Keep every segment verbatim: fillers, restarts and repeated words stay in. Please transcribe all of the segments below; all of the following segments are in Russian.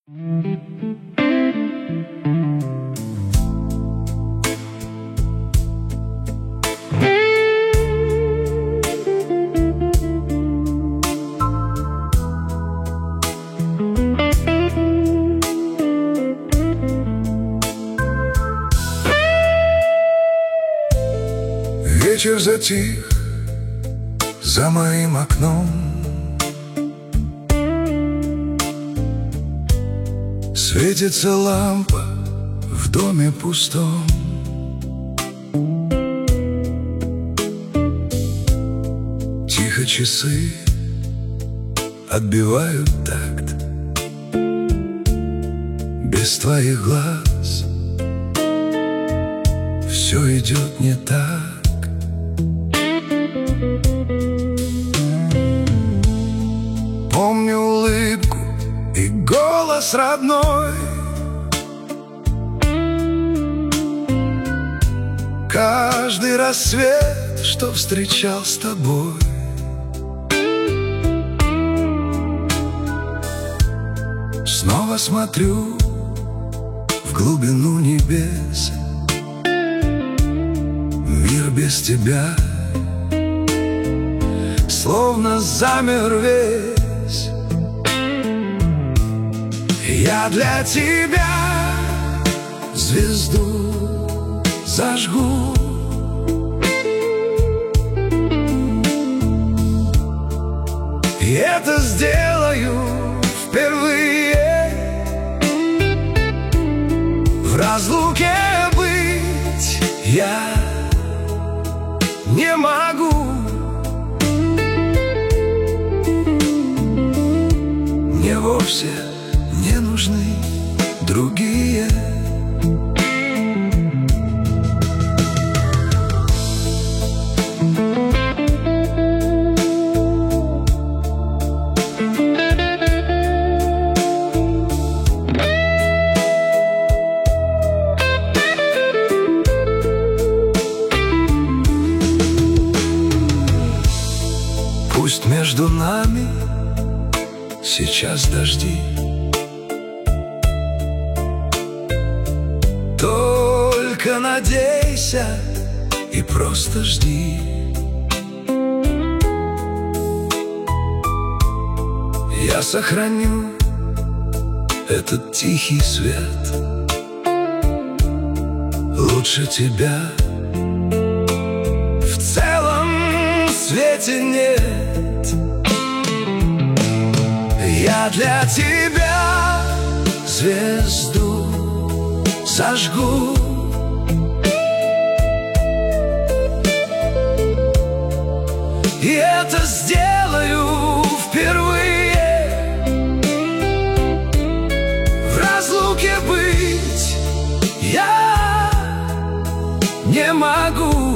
Вечер затих за моим окном, светится лампа в доме пустом. Тихо часы отбивают такт. Без твоих глаз все идет не так. Помню улыбку и голос родной, каждый рассвет, что встречал с тобой. Снова смотрю в глубину небес. Мир без тебя словно замер весь. Я для тебя звезду зажгу. И это сделаю впервые. В разлуке быть я не могу. Мне вовсе не нужны другие. Пусть между нами сейчас дожди, только надейся и просто жди. Я сохраню этот тихий свет. Лучше тебя в целом свете нет. Я для тебя звезду зажгу. И это сделаю впервые. В разлуке быть я не могу.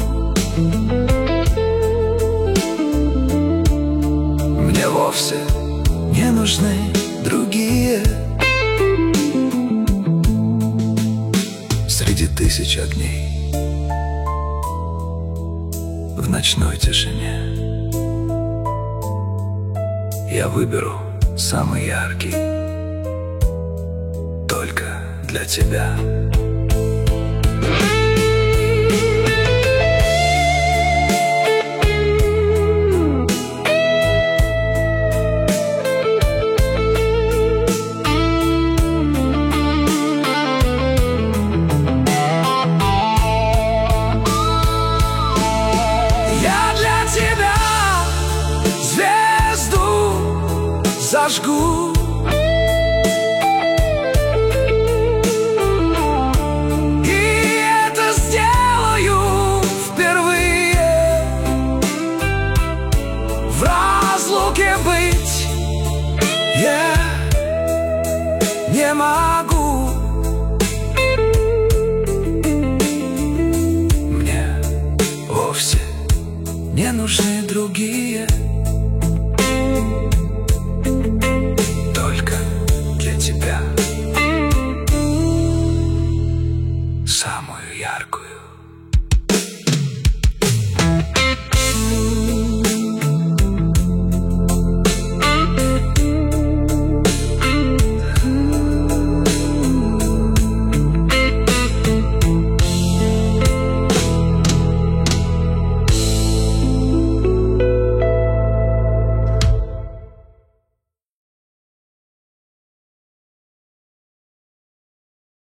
Мне вовсе не нужны другие. Среди тысяч огней в ночной тишине я выберу самый яркий только для тебя. Зажгу. И это сделаю впервые. В разлуке быть я не могу. Мне вовсе не нужны другие. Только для тебя.